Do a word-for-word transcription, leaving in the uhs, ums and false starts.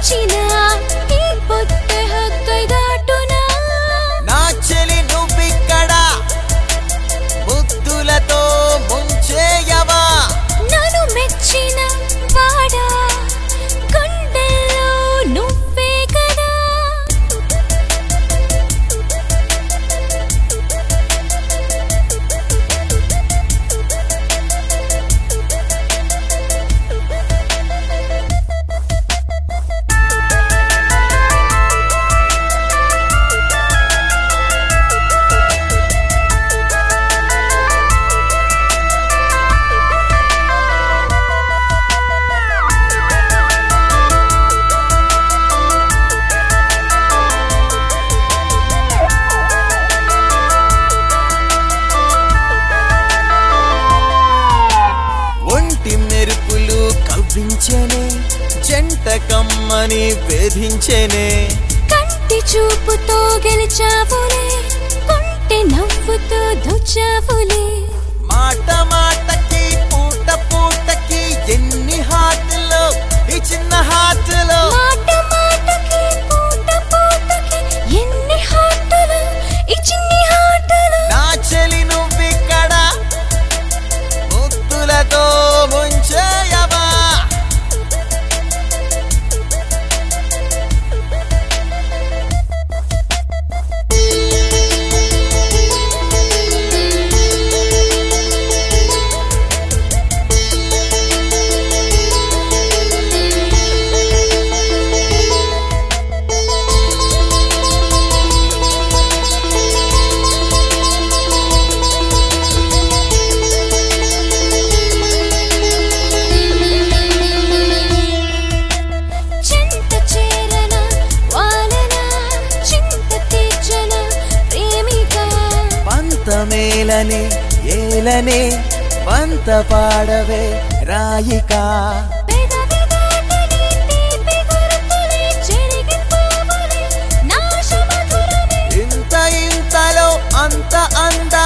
వచ్చినా ఈ పొద్దు హద్దు దాటునా నా చెలి నువ్విక్కడ ముద్దులతో ముంచేయవా నన్ను మెచ్చిన వాడా గుండెల్లో నువ్వే కదా మెరుపులు కవ్వించెనే జంట కమ్మని వేధించెనే కంటి చూపుతో గెలిచావులే కొంటె నవ్వుతో దోచావులే మాట మాటకి పూట పూటకి ఎన్ని హార్టులో ఈ చిన్న హార్టులో మాట మాటకి పూట పూటకి ఎన్ని హార్టులు ఈ చిన్ని హార్టులు నా చెలి నువ్విక్కడ ముద్దులతో ముంచేయవా చింత చేరన వాలన చింత తీర్చన ప్రేమిక పంతమేలనే ఏలనే పంత పాడవే రాయికా పెదవి దాటని తీపి గుర్తులే చెరిగిపోవులే నాశమధురమే ఇంత ఇంతలో అంత అంద